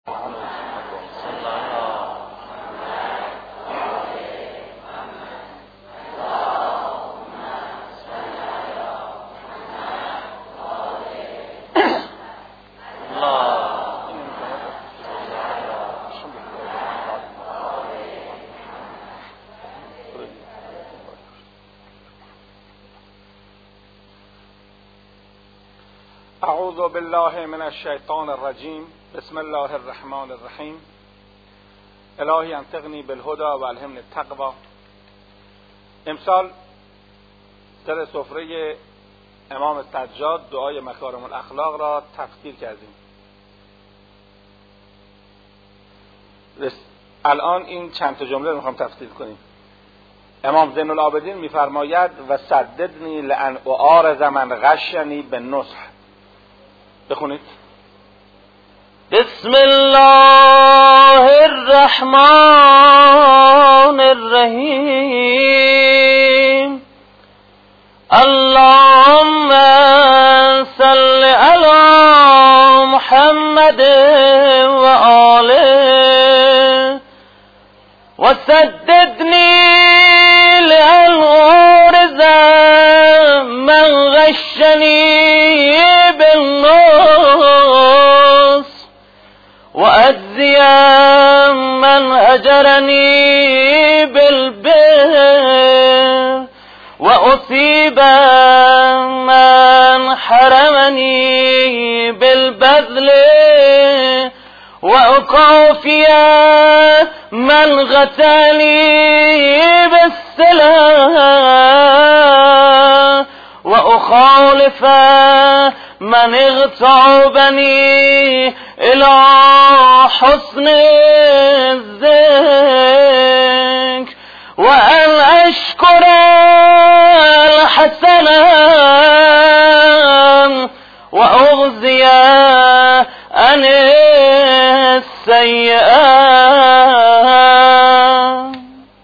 اعوذ بالله من الشیطان الرجیم. بسم الله الرحمن الرحیم. الهی انطقنی بالهدى و الهمنی التقوی. امسال در سفره امام سجاد دعای مکارم الاخلاق را تفسیر کردیم. الان این چند تا جمله رو میخوام تفسیر کنیم. امام زین العابدین میفرماید و سددنی لان اعارض من غشنی بالنصح. بخونید. بسم الله الرحمن الرحیم. اللهم صل علی محمد و آله و سددنی لان اعارض من غشنی بالنصح و اجزی من هجرنی بالبر و اصیب من حرمنی بالبذل و اکافی من قتلنی بالسلام و اخالف من اغتابنی الى حسن الذکر و ان اشکر الحسن و اغزی عن السیئات.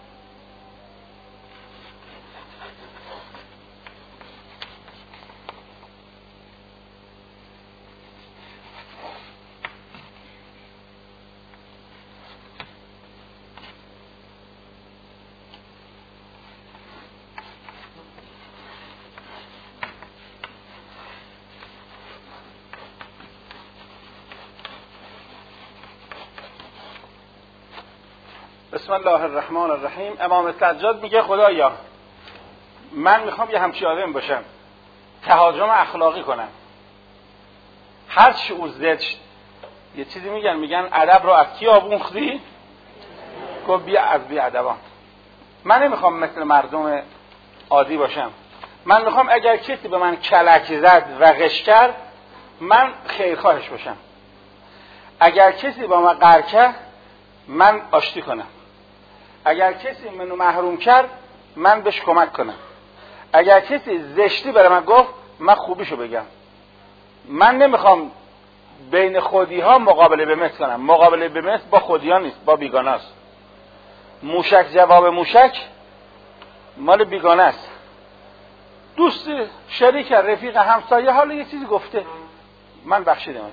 بسم الله الرحمن الرحیم. امام سجاد میگه خدایا من میخوام یه همچین آدم باشم، تهاجم اخلاقی کنم. هر چی او زد یه چیزی میگن ادب رو از کی آموختی؟ گفت بیا از بی ادبان. من نمیخوام مثل مردم عادی باشم. من میخوام اگر کسی به من کلک زد و غش کرد من خیرخواهش باشم. اگر کسی با من قهر کرد من آشتی کنم. اگر کسی منو محروم کرد من بهش کمک کنم. اگر کسی زشتی برای من گفت من خوبیشو بگم. من نمیخوام بین خودی ها مقابله به مثل کنم. مقابله به مثل با خودی ها نیست، با بیگانه است. موشک جواب موشک مال بیگانه است. دوست، شریک، رفیق، همسایه حالا یه چیزی گفته من بخشیدمت.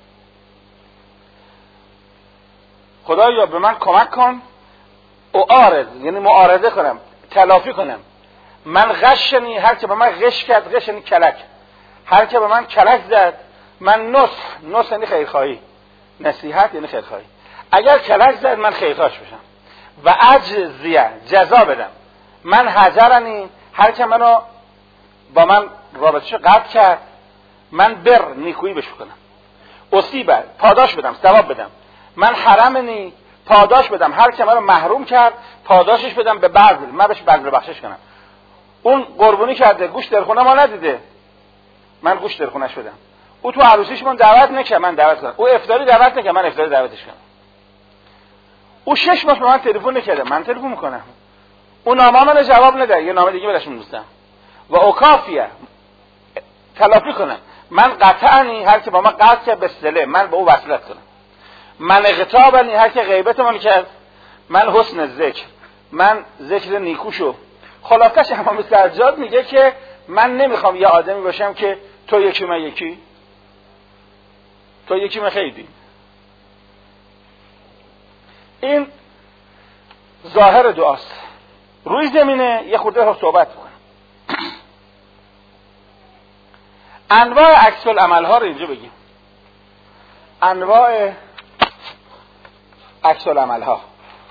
خدایا به من کمک کن. اعارض یعنی معارضه کنم، تلافی کنم. من غشنی، هر که به من غش کرد، غش یعنی کلک، هر که به من کلک زد من نصح یعنی خیرخواهی، نصیحت یعنی خیرخواهی. اگر کلک زد من خیرخواهش بشم و اجزیه جزا بدم. من هجرنی، هر که منو با من رابطه‌شو قطع کرد من بر نیکویی بهش کنم. اصیب پاداش بدم، ثواب بدم. من حرمنی پاداش بدم، هر که منو محروم کرد پاداشش بدم به بذل، من بهش بذل بخشش کنم. اون قربونی کرده، گوشت در خونه ما ندیده، من گوشت در خونه‌اش بدم. او تو عروسیش من دعوت نکرد، من دعوت کنم. او افطاری دعوت نکرد، من افطاری دعوتش کنم. او 6 ماه به من تلفن نکرده، من تلفن میکنم. او نامه منو جواب نده، یه نامه دیگه براش می‌نویسم. و اوکافیه تلافی کنم. من قطعنی، هر که با من قطع کرد به صله من به او وصلت کنم. من اغتابنی، هر که غیبت من کرد من حسن ذکر، من ذکر نیکوشو. خلاصش امام سجاد میگه که من نمیخوام یه آدمی باشم که تو یکی من یکی، تو یکی من خیلی. این ظاهر دعاست. روی زمینه یه خورده رو صحبت میکنم. انواع عکس العمل ها رو اینجا بگیم. انواع عکس العمل ها.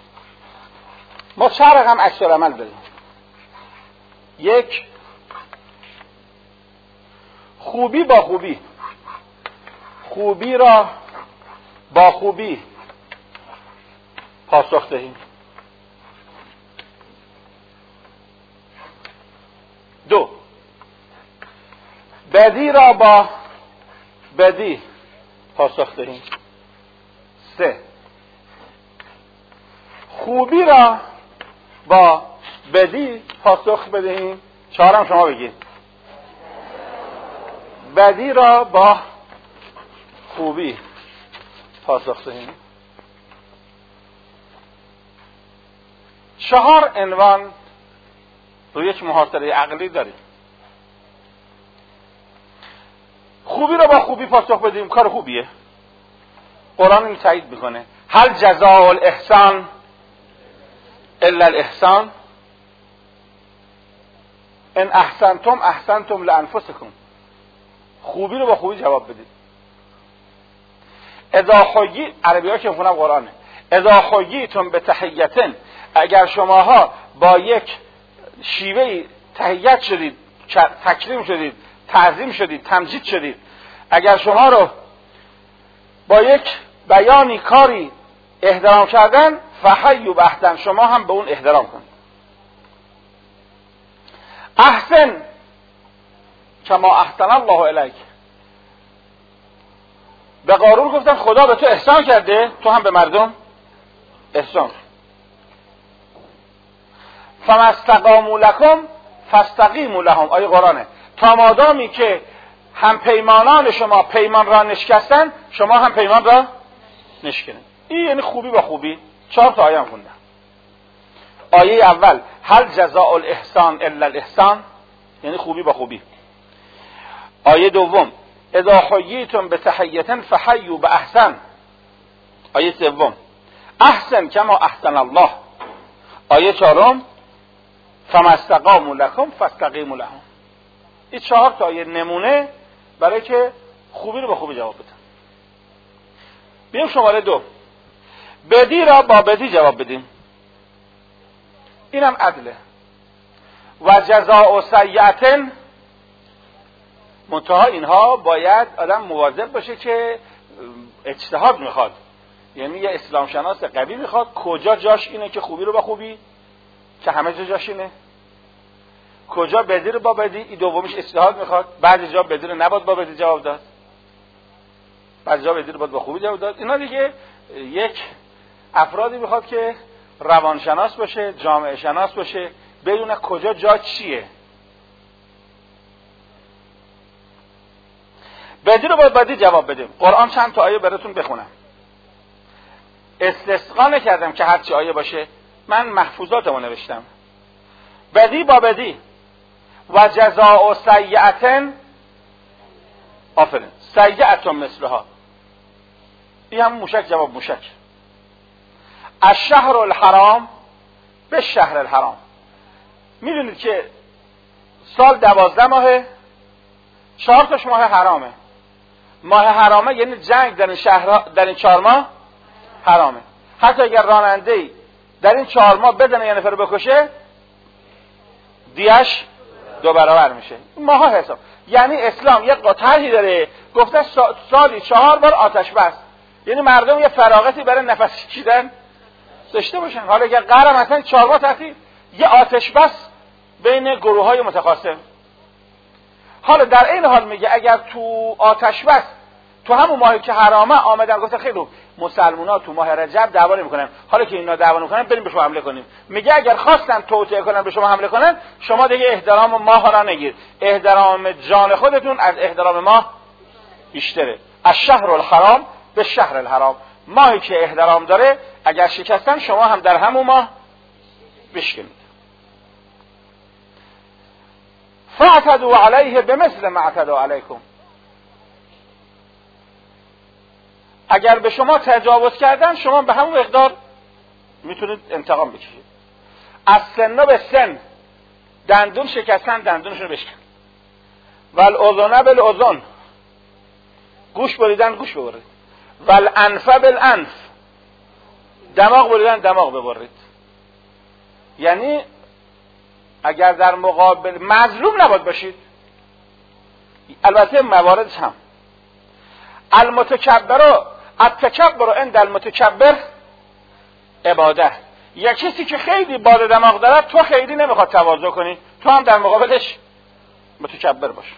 ما چند رقم عکس العمل داریم. یک، خوبی با خوبی، خوبی را با خوبی پاسخ دهیم. دو، بدی را با بدی پاسخ دهیم. سه، خوبی را با بدی پاسخ بدهیم. چهارم شما بگید. بدی را با خوبی پاسخ دهیم. 4 عنوان رو یک محاصره عقلی داریم. خوبی را با خوبی پاسخ بدیم کار خوبیه. قرآن این تایید میکنه. هل جزاء الاحسان الا الاحسان ان احسنتم احسنتم لانفسکم. خوبی رو با خوبی جواب بدید. اذا حیی، عربی ها که میخونم قرآنه، اذا حییتم بتحیة، اگر شماها با یک شیوه تحیت شدید، تکریم شدید، تعظیم شدید، تمجید شدید، اگر شما رو با یک بیانی کاری احترام کردن، فحیوا باحسن، شما هم به اون احترام کنید. احسن کما احسن الله الیک. به قارون گفتن خدا به تو احسان کرده، تو هم به مردم احسان. فما استقاموا لکم فاستقیموا لهم. آیه قرآنه. تا مادامی که هم پیمانان شما پیمان را نشکستن، شما هم پیمان را نشکنید. این یعنی خوبی با خوبی. 4 تا آیه خوندم. آیه اول هل جزاء الاحسان الا الاحسان، یعنی خوبی با خوبی. آیه دوم اذا حییتم بتحیة فحیوا باحسن. آیه سوم احسن کما احسن الله. آیه چهارم فما استقاموا لکم فاستقیموا لهم. این 4 تا آیه نمونه برای که خوبی رو با خوبی جواب بدن. بیایم شماره 2، بدی را با بدی جواب بدیم. اینم عدله. و جزاء سیئة، منتها اینها باید آدم مواظب باشه که اجتهاد میخواد، یعنی یه اسلام شناس قوی میخواد کجا جاش اینه که خوبی رو با خوبی، که همه جاش اینه، کجا بدی رو با بدی، این دومیش اجتهاد میخواد. بعضی جا بدی رو نباید با بدی جواب داد، بعضی جا بدی رو باید با خوبی جواب داد. اینا دیگه یک افرادی میخواد که روانشناس باشه، جامعه شناس باشه، بدونه کجا جا چیه. بدی رو باید بدی جواب بدیم. قرآن چند تا آیه براتون بخونم. استثقا نکردم که هر چی آیه باشه، من محفوظاتمو نوشتم. بدی با بدی. و جزاء سیئة، آفرین، سیئة مثلها. این هم موشک جواب موشک. الشهر الحرام به شهر الحرام. میدونید که سال 12 ماهه، 4 تاش ماه حرامه. ماه حرامه یعنی جنگ در این شهر، در این 4 ماه حرامه. حتی اگر راننده‌ای در این 4 ماه بدنه یه نفر بکشه، دیش 2 برابر میشه. ماها حساب. یعنی اسلام یک طرحی داره، گفته سالی 4 بار آتش بس، یعنی مردم یه فراغتی برای نفس کشیدن داشته باشن. حالا اگر قرار مثلا 4 ماه تعطیل، یه آتش بس بین گروه‌های متخاصم. حالا در این حال میگه اگر تو آتش بس تو همون ماهی که حرامه آمدن، گفته خیلی مسلمونا تو ماه رجب دعوا نمی‌کنن، حالا که اینا دعوا نمی‌کنن بریم به شما حمله کنیم. میگه اگر خواستن توطئه کنن به شما حمله کنن، شما دیگه احترام ماه را نگیر، احترام جان خودتون از احترام ماه بیشتره. الشهر الحرام به شهر الحرام. ماهی که احترام داره اگر شکستن، شما هم در همون ماه بشکنید. فاعتدوا علیه بمثل ما اعتدوا علیکم. اگر به شما تجاوز کردن، شما به همون مقدار میتونید انتقام بکشید. از سن به سن، دندون شکستن دندونشون بشکن. والاذن بالاذن، گوش بریدن گوش ببرید. والانف بالانف، دماغ بریدن دماغ ببرید. یعنی اگر در مقابل مظلوم نباید باشید. البته مواردش هم المتکبر التکبر عند المتکبر عباده. یا کسی که خیلی باد دماغ دارد، تو خیلی نمیخواد تواضع کنی، تو هم در مقابلش متکبر باش.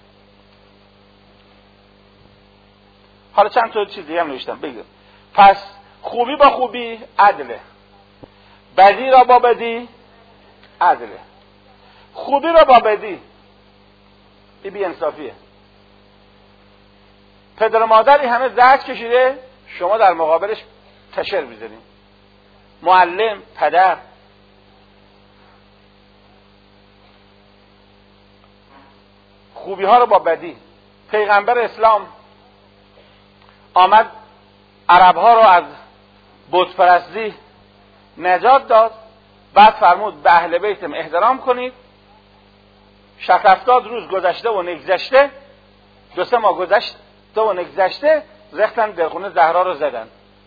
حالا چند تا چیز دیگه هم نوشتم بگم. پس خوبی با خوبی عدله، بدی را با بدی عدله. خوبی را با بدی این بی انصافیه. پدر و مادری همه زجر کشیده، شما در مقابلش تشر میزنید. معلم، پدر. خوبی ها رو با بدی. پیغمبر اسلام آمد عرب ها رو از بت پرستی نجات داد، بعد فرمود به اهل بیتم احترام کنید. 70 روز گذشته و نگذشته، 2-3 ماه گذشته و نگذشته، رفتن در خونه زهرا رو زدن.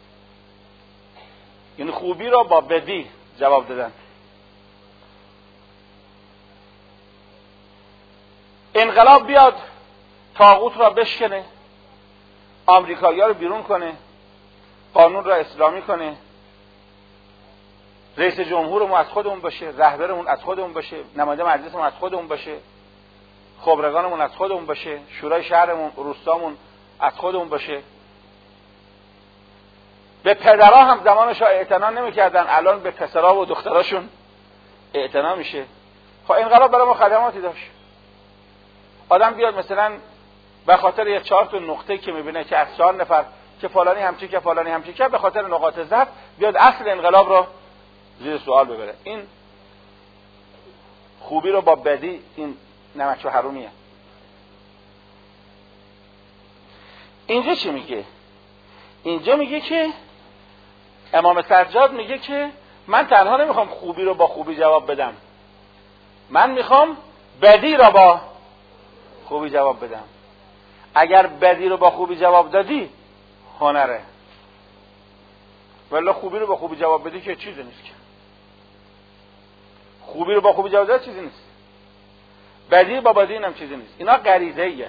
یعنی خوبی رو با بدی جواب دادن. انقلاب بیاد طاغوت را بشکنه، آمریکایی‌ها رو بیرون کنه، قانون را اسلامی کنه، رئیس جمهورمون از خودمون باشه، رهبرمون از خودمون باشه، نماینده مجلسمون از خودمون باشه، خبرگانمون از خودمون باشه، شورای شهرمون، روستامون از خودمون باشه. به پدرها هم زمانش اعتنا نمی‌کردن، الان به پسرها و دختراشون اعتنا میشه. خب انقلاب برای ما خدماتی داشت. آدم بیاد مثلا به خاطر یک 4 تا نقطه که میبینه که از 4 نفر که فلانی همچی که فلانی همچی که، به خاطر نقاط ضعف بیاد اصل انقلاب رو زیر سوال ببره. این خوبی رو با بدی، این نمک و حرومیه. اینجا چی میگه؟ اینجا میگه که امام سجاد میگه که من تنها نمیخوام خوبی رو با خوبی جواب بدم، من میخوام بدی رو با خوبی جواب بدم. اگر بدی رو با خوبی جواب دادی هنره، ولی خوبی رو با خوبی جواب بدی که چیزی نیست. که خوبی رو با خوبی جواب دادی چیزی نیست، بدی با بدی هم چیزی نیست. اینا غریزه ایه.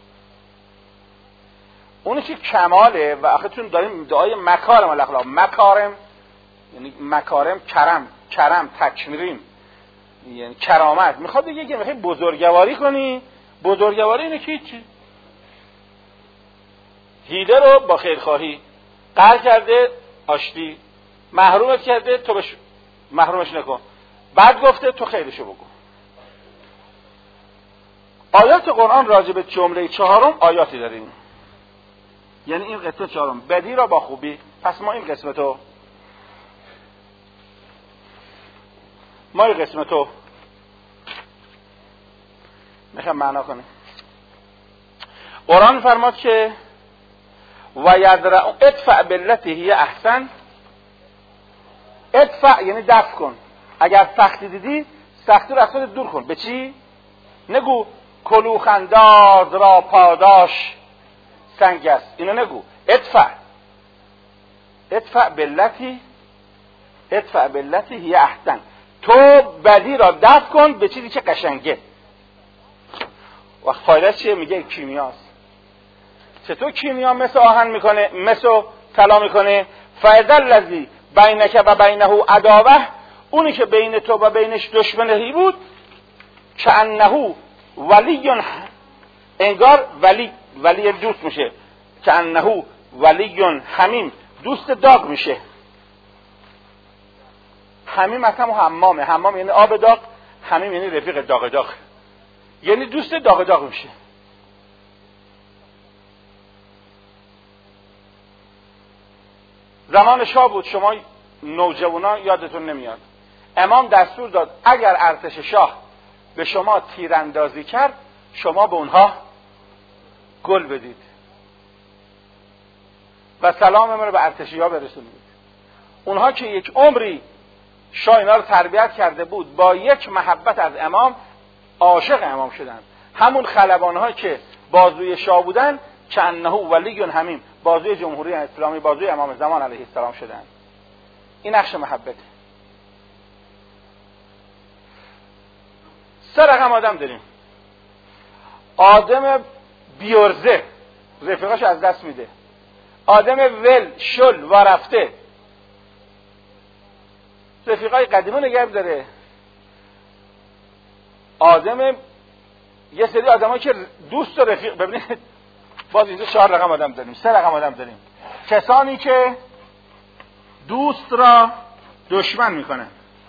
اونی که کماله و آخرتون داریم دعای مکارم الاخلاق. مکارم یعنی مکارم، کرم تکریم، یعنی کرامت. میخواد بگه که میخوای بزرگواری کنی، بزرگواری اینه که هیچی. حیله رو با خیرخواهی، قهر کرده آشتی، محرومت کرده تو محرومش نکن، بعد گفته تو خیرشو بگو. آیات قرآن راجع به جمله 4 آیاتی داریم. یعنی این قسمت 4 بدی را با خوبی. پس ما این قسمتو میخوام معنا کنیم. قرآن فرماد که و یدرع ادفع بالتی هی احسن. ادفع یعنی دفع کن. اگر سختی دیدی، سختی رو از خودت دور کن. به چی؟ نگو کلوخنداز را پاداش سنگ است، اینو نگو. ادفع بالتی هی احسن. تو بدی را دفع کن به چیزی که قشنگه. وقت فایده چیه؟ میگه کیمیاست. چطور کیمیا مثل آهن میکنه، مثل طلا میکنه؟ فاذا الذی بینک و بینه عداوه، اونی که بین تو و بینش دشمنی بود، کأنه ولی، انگار ولی دوست میشه. کأنه ولی حمیم، دوست داغ میشه. حمیم اصلا حمامه. حمام یعنی آب داغ، حمیم یعنی رفیق داغ، یعنی دوست داغ میشه. زمان شاه بود، شما نوجوانا یادتون نمیاد. امام دستور داد اگر ارتش شاه به شما تیراندازی کرد، شما به اونها گل بدید و سلام ما رو به ارتشی‌ها برسونید. اونها که یک عمری شاه اینا رو تربیت کرده بود، با یک محبت از امام عاشق امام شدن. همون خلبان‌هایی که بازوی شاه بودن که انه ولی حمیم، بازوی جمهوری اسلامی، بازوی امام زمان علیه السلام شدن. این نقش محبت. 3 رقم آدم داریم. آدم بیورزه، رفیقاش از دست میده. آدم ول شل و رفته، رفیقای قدیمی نگه داره. آدم، یه سری آدمایی که دوست و رفیق، ببینید باز اینجا 4 رقم آدم داریم، 3 رقم آدم داریم. کسانی که دوست را دشمن میکنن،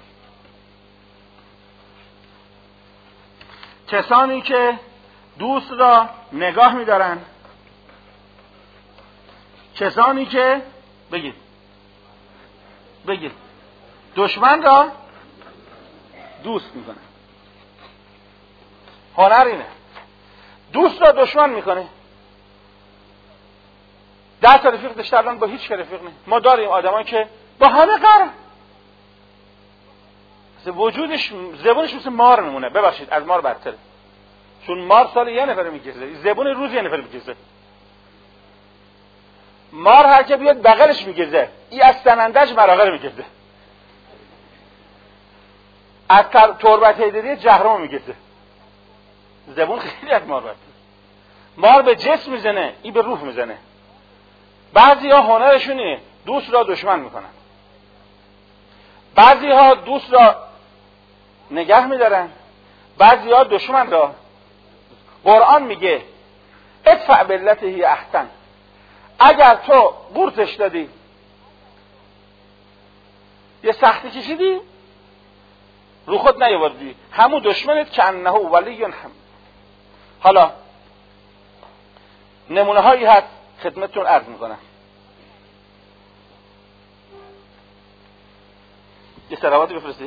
کسانی که دوست را نگاه میدارن، کسانی که بگید دشمن را دوست میکنن. هنر اینه، دوست را دشمن میکنه. 10 تا رفیق داشته الان با هیچ که رفیق نیست. ما داریم آدمایی که با همه قرن، وجودش زبونش مثل مار میمونه. ببخشید از مار بدتره، چون مار سال یه نفر میکشه، زبون روز یه نفر میکشه. مار هر که بیاد بغلش میگزه، این از سنندج مراغه میگزه، از تربت حیدری جهرم میگزه. زبون خیلی از مار بدتره. مار به جسم میزنه، این به روح میزنه. بعضی ها هنرشون اینه دوست را دشمن میکنن، بعضی ها دوست را نگه میدارن، بعضی ها دشمن را. قرآن میگه ادفع بالتي احسن، اگر تو قورتش دادی، یه سختی کشیدی، رو خود نیاوردی، همون دشمنت که انه ولی هم. حالا نمونه هایی هست خدمتتون عرض میکنم. یه صلواتی بفرستی.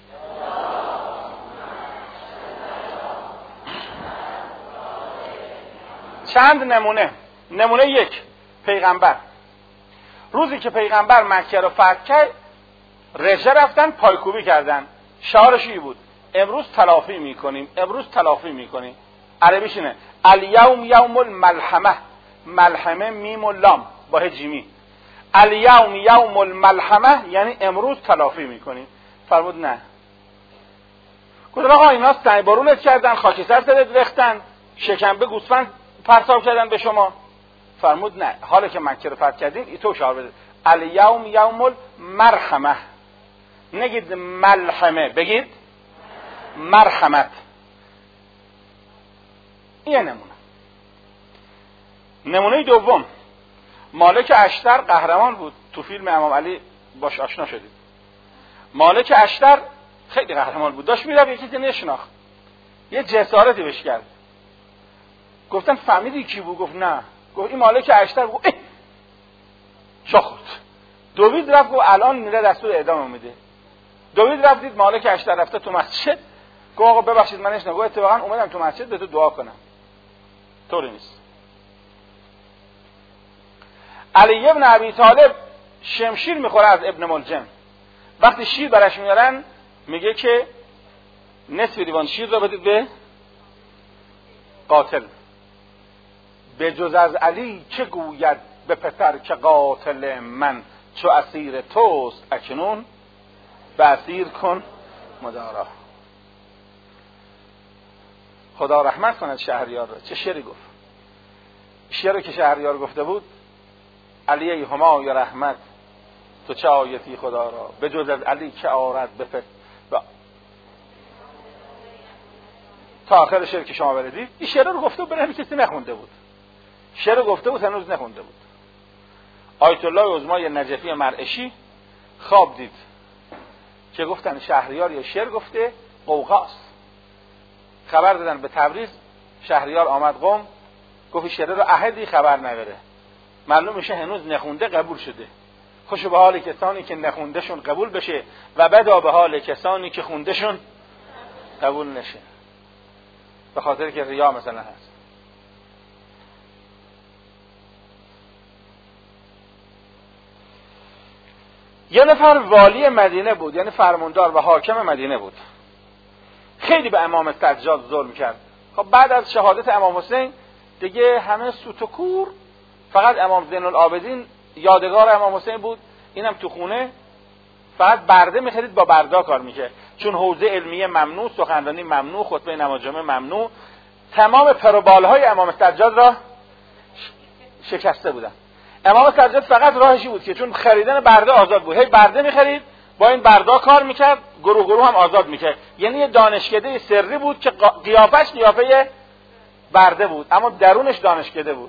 چند نمونه. نمونه 1، پیغمبر. روزی که پیغمبر مکه رو فتح کرد، رژه رفتن پایکوبی کردن. شعارش این بود امروز تلافی میکنیم، امروز تلافی میکنیم. عربیش اینه الیوم یوم الملحمه، ملحمه میم و لام با جیمی. الیوم یوم الملحمه یعنی امروز تلافی میکنیم. فرمود نه. گفتن آقا اینا سنگ بارونت کردن، خاکستر سرت ریختن، شکمبه گوسفند پرتاب کردن به شما. فرمود نه، حالا که مکه رو فتح کردیم ای تو شعار بده الیوم یوم المرحمه، نگید ملحمه، بگید مرحمت. این نمونه. نمونه 2، مالک اشتر قهرمان بود. تو فیلم امام علی باش آشنا شدید. مالک اشتر خیلی قهرمان بود، داشت میره یکی که نشناخت، یه جسارتی بهش کرد. گفتن فهمیدی کی بود؟ گفت نه. گفت این مالک اشتر. گفت شاه خورد. دوید رفت گفت الان میره دستور اعدام میده. دوید رفت دید مالک اشتر رفته تو مسجد. گفت آقا ببخشید من نشناختم. گفت اتفاقا اومدم تو مسجد به تو دعا کنم. طوری نیست. علی ابن ابی طالب شمشیر میخوره از ابن ملجم. وقتی شیر برش میارن میگه که نصف لیوان شیر رو بدید به قاتل. به جز از علی چه گوید به پسر که قاتل من، چو اسیر توست اکنون به اسیر کن مدارا. خدا رحمت کند شهریار را. چه شعری گفت. شعری که شهریار گفته بود علی ای همای رحمت تو چه آیتی خدا را، به جز از علی که آرد بفت تا آخر شعر که شما بردید. این شعر رو گفته بود برای کسی نخونده بود. شعر رو گفته بود هنوز نخونده بود. آیت الله عظمای نجفی مرعشی خواب دید که گفتن شهریار یه شعر گفته قوقاست. خبر دادن به تبریز، شهریار آمد قم، گفت شعر رو احدی خبر نداره. معلوم میشه هنوز نخونده قبول شده. خوش به حال کسانی که نخوندهشون قبول بشه و بدا به حال کسانی که خوندهشون قبول نشه. به خاطر که ریا مثلا هست. یه نفر والی مدینه بود، یعنی فرماندار و حاکم مدینه بود، خیلی به امام سجاد ظلم کرد. خب بعد از شهادت امام حسین دیگه همه سوت و کور، فقط امام زین العابدین یادگار امام حسین بود، اینم تو خونه فقط برده می‌خرید، با بردا کار میشه، چون حوزه علمیه ممنوع، سخنرانی ممنوع، خطبه نماز جمعه ممنوع، تمام پروبالهای امام سجاد را شکسته بودن. امام سجاد فقط راهشی بود که چون خریدن برده آزاد بود، هی برده می‌خرید، با این بردا کار میکرد، گروه گروه هم آزاد میکرد. یعنی یه دانشکده سری بود که قیافش قیافه برده بود اما درونش دانشکده بود.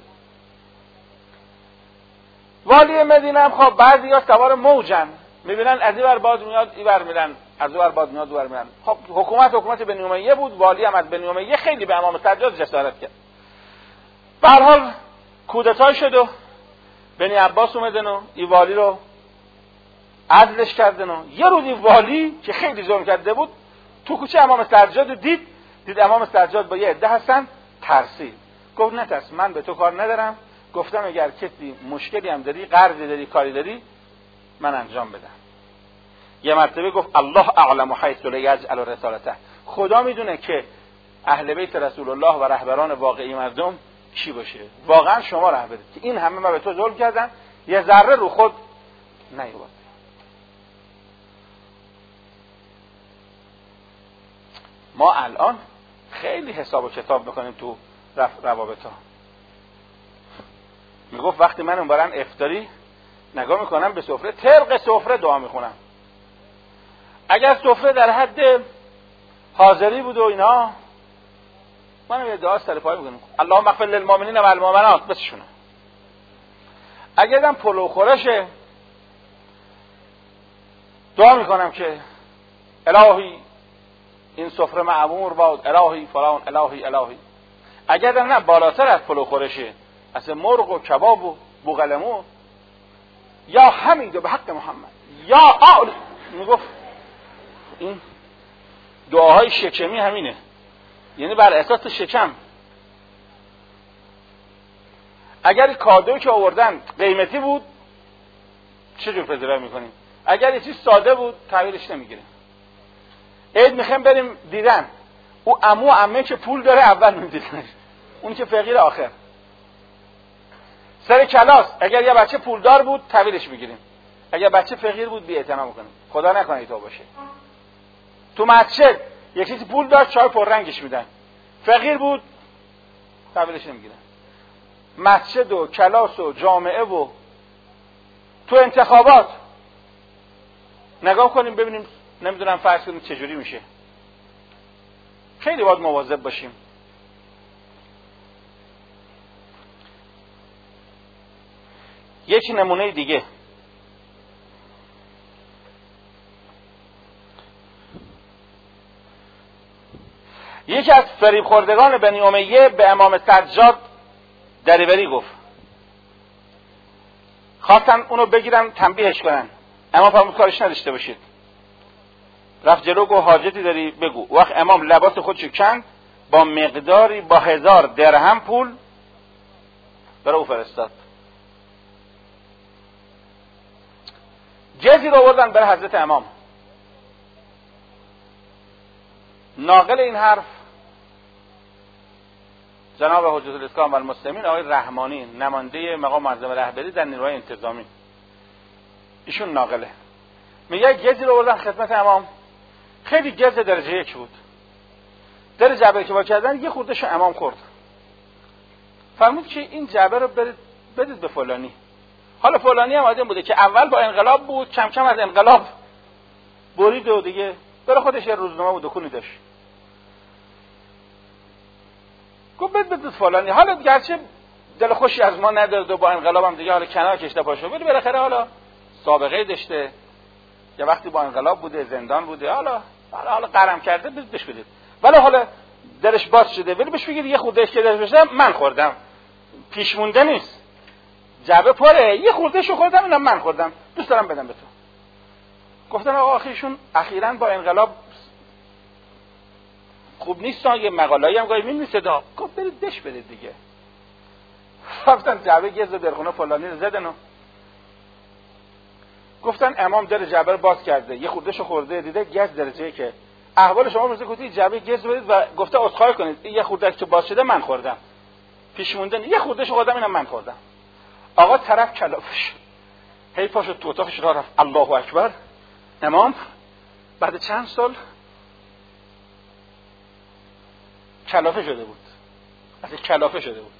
والی مدینه هم خب بعضیا سوار موجن، میبینن از این ور باد میاد این ور میرن، از اون ور باد میاد اون ور میرن. خب حکومت بنی امیه بود، والی هم از بنی امیه خیلی به امام سجاد جسارت کرد. به هر حال کودتا شد و بنی عباس اومدن و این والی رو عدلش کردن و یه روزی والی که خیلی ظلم کرده بود تو کوچه امام سجاد دید امام سجاد با یه عده هستن، ترسید، گفت نترس، من به تو کار ندارم، گفتم اگر کسی مشکلی هم داری، قرضی داری، کاری داری، من انجام بدم. یه مرتبه گفت الله اعلم حیث لیجعل رسالته، خدا میدونه که اهل بیت رسول الله و رهبران واقعی مردم کی باشه، واقعا شما رهبرید که این همه من به تو ظلم کردم، یه ذره رو خود نیومد. ما الان خیلی حساب و کتاب میکنیم تو روابطا. میگفت وقتی من اونبارن افطاری نگاه میکنم به سفره، طبق سفره دعا میخونم. اگر سفره در حد حاضری بود و اینا، منم یه دعا سر پای میکنم، اللهم اغفر للمؤمنین و المؤمنات بسشونه. اگر دم پلو خورشه دعا میکنم که الهی این سفره معمور باد، الهی فلان، الهی. اگر در نه بالاتر از پلو خورشه، از مرغ و کباب و بوغلمو، یا حمید به حق محمد یا آل، میگفت این دعاهای شکمی همینه، یعنی بر اساس شکم. اگر کادویی که آوردن قیمتی بود چجور پذیرایی میکنیم؟ اگر یه چیز ساده بود تحویلش نمیگیریم. عید میخوایم بریم دیدن، او عمو و عمه که پول داره اول میدیدن، اون که فقیر آخر. سر کلاس اگر یه بچه پولدار بود تحویلش میگیریم، اگر بچه فقیر بود بی‌اعتنا میکنیم، خدا نکنه تو باشه. تو مسجد یک کسی پول داشت چای پررنگش میدن، فقیر بود تحویلش نمیگیرن. مسجد و کلاس و جامعه و تو انتخابات نگاه کنیم ببینیم، نمیدونم فرض کنیم چجوری میشه. خیلی باید مواظب باشیم. یک نمونه دیگه، یکی از فریب خوردگان بنی امیه به امام سجاد دریوری گفت، خواستن اونو بگیرن تنبیهش کنن، امام فرمود کارش نداشته باشید. رفت جلو گفت حاجتی داری بگو. وقت امام لباس خودشو کند، با مقداری با 1000 درهم پول برای او فرستاد. جزی رو آوردن برای حضرت امام. ناقل این حرف جناب حجت الاسلام و المسلمین آقای رحمانی، نماینده مقام معظم رهبری در نیروهای انتظامی، ایشون ناقله. میگه گزی رو آوردن خدمت امام، خیلی گز درجه 1 بود. در جعبه که با کردن یه خوردهش امام خورد. فرمود که این جعبه رو بدید به فلانی. حالا فلانی هم آدم بوده که اول با انقلاب بود، کم کم از انقلاب برید و دیگه برای خودش یه روزنامه و دکونی داشت. گفت بدید فلانی. حالا گرچه دل خوشی از ما ندارد و با انقلاب هم دیگه حالا کنار کشته پاشو، ولی بالاخره حالا سابقه داشته، یه وقتی با انقلاب بوده، زندان بوده، حالا قرم کرده، بهش بدید. ولی حالا درش باز شده، ولی بهش بگید یه خورده که درش بشه من خوردم، پیش مونده نیست، جعبه پره، یه خوردهشو خوردم، اینم من خوردم، دوست دارم بدم به تو. گفتن آقا آخرشون اخیراً با انقلاب خوب نیستن، یه مقاله‌ای هم گاهی می‌نویسه. گفت برید دش بدید دیگه. رفتن جعبه گز درخونه فلانی رو زدن و گفتن امام در جعبه رو باز کرده، یه خوردهشو خورده، دیده گز درجه که احوال شما روزه گفتید جعبه گز بدید و گفته عذرخواهی کنید، یه خورده که باز شده من خوردم، پیش مونده یه خوردهشو خوردم اینم من خوردم. آقا طرف کلافش هی پاشو تو اتاقش راه رفت، الله اکبر. امام بعد چند سال کلافه شده بود، اصلا کلافه شده بود.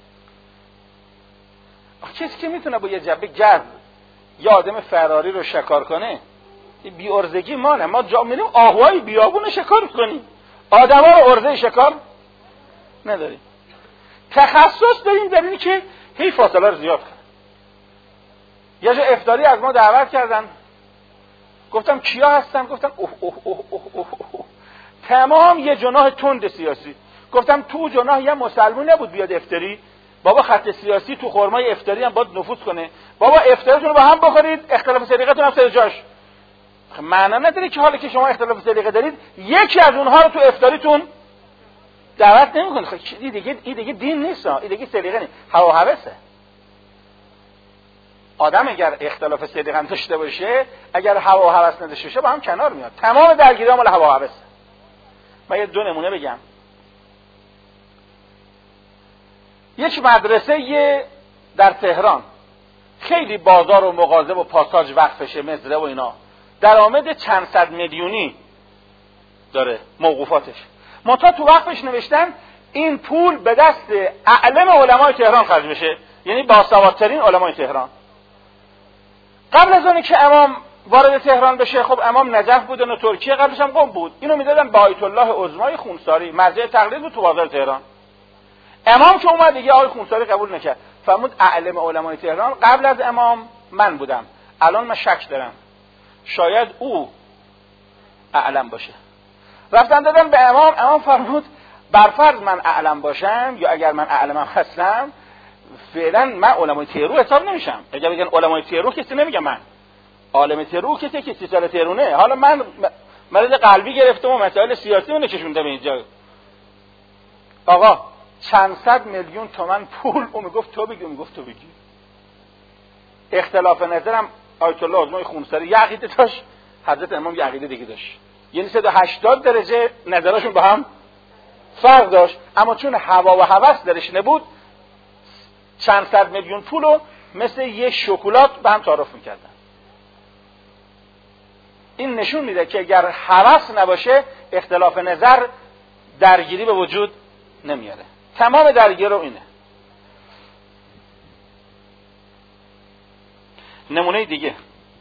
کسی که میتونه با یه جعبه گز یا آدم فراری رو شکار کنه، این بی ارزگی مانه. ما جا میریم آهوهای بیابون شکار کنیم، آدم ها رو ارزه شکار نداریم. تخصص داریم در اینی که هی فاصله رو زیاد کنیم. یه جا افطاری از ما دعوت کردن، گفتم کیا هستن؟ گفتن اوه اوه اوه اوه اوه اوه. تمام یه جناح تند سیاسی. گفتم تو جناح یه مسلمون نبود بیاد افطاری؟ بابا خط سیاسی تو خرمای افطاری هم باید نفوذ کنه. بابا افطاریتون رو با هم بخورید، اختلاف سلیقتون هم سر جاش. معنا نداره که حالا که شما اختلاف سلیقه دارید یکی از اونها رو تو افطاریتون دعوت نمی‌کنید. خب این دیگه دین نیست، این دیگه سلیقه نیست، هوا و هوسه. آدم اگر اختلاف سلیقه داشته باشه، اگر هوا و هوس نداشته باشه با هم کنار میاد. تمام درگیری‌ها مال هوا و هوسه. من یه دو نمونه بگم. یک مدرسه در تهران خیلی بازار و مغازه و پاساژ وقفشه، مزرعه و اینا، درآمد چند صد میلیونی داره موقوفاتش. منتها تو وقفش نوشتن این پول به دست اعلم علمای تهران خرج بشه، یعنی باسوادترین علمای تهران. قبل از اون که امام وارد تهران بشه، خب امام نجف بودن و ترکیه، قبلش هم قم بود، اینو میدادن به آیت الله عظمای خونساری، مرجع تقلید بود تو بازار تهران. امام که اومد دیگه آقای خونساری قبول نکرد، فرمود اعلم علمای تهران قبل از امام من بودم، الان من شک دارم شاید او اعلم باشه. رفتن دادن به امام، امام فرمود برفرض من اعلم باشم یا اگر من اعلمم هستم، فعلا من علمای تهرو حساب نمیشم. اگر بگن علمای تهرو کسی نمیگه من عالم تهرو، کسی که 30 سال تهرونه. حالا من مرض قلبی گرفتم و مسائل سیاسی رو نکشوندم به اینجا. آقا چند صد میلیون تومان پول، اون میگفت تو بگی، اون میگفت تو بگی. اختلاف نظرم آیت الله عظمای خونساری یه عقیده داشت، حضرت امام یه عقیده دیگه داشت، یعنی 180 درجه نظرشون با هم فرق داشت. اما چون هوا و هوس درش نبود، چند صد میلیون پولو مثل یه شکلات به هم تعارف میکردن. این نشون میده که اگر هوس نباشه اختلاف نظر درگیری به وجود نمیاره. تمام درگیری رو اینه. نمونه دیگه،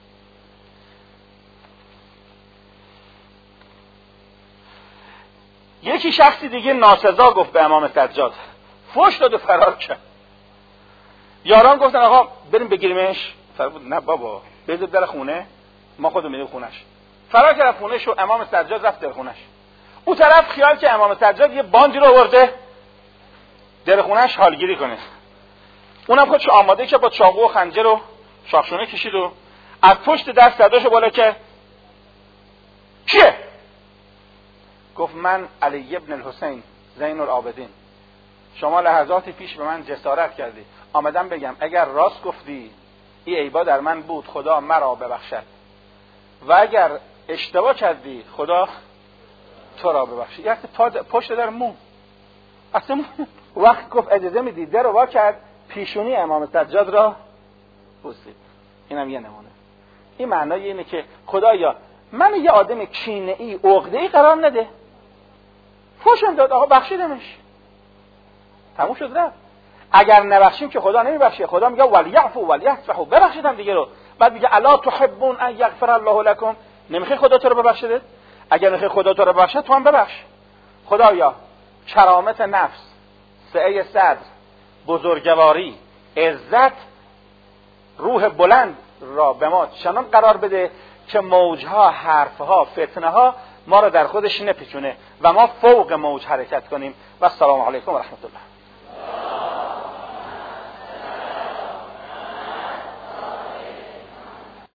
یکی شخصی دیگه ناسزا گفت به امام سجاد، فحش داد و فرار کرد. یاران گفتن آقا بریم بگیریمش، فرمود نه بابا بذار در خونه، ما خودمون میریم خونش. فرار کرد خونش و امام سجاد رفت در خونش. اون طرف خیال که امام سجاد یه باندی رو آورده در خونش حالگیری کنه. اونم خودش آماده که با چاقو و خنجر و شاخشونه کشید و از پشت در صداشو بالا که کیه؟ گفت من علی ابن الحسین زین العابدین. شما لحظاتی پیش به من جسارت کردی، آمدم بگم اگر راست گفتی این عیبا در من بود، خدا مرا ببخشد، و اگر اشتباه کردی خدا تو را ببخشید. یه پشت در مون اصلا وقت گفت اجازه میدی، در رو وا کرد، پیشونی امام سجاد را بوسید. اینم یه نمونه. این معنای اینه که خدایا من یه آدم کینه‌ای عقده‌ای قرار نده، فحشم داد آقا بخشیدمش، تموم شد رفت. اگر نبخشیم که خدا نمیبخشه، خدا میگه ولیعفو ولیصفحوا، ببخشیدم دیگه رو. بعد میگه الا تحبون ان یغفر الله لكم، نمیخوای خدا تو رو ببخشه؟ اگر نمیخوای خدا تو رو ببخشه تو هم ببخش. خدایا کرامت نفس، سعه صدر، بزرگواری، عزت، روح بلند را به ما چنان قرار بده که موجها، حرفها، فتنه ها ما را در خودش نپیچونه و ما فوق موج حرکت کنیم. و السلام علیکم و رحمت الله.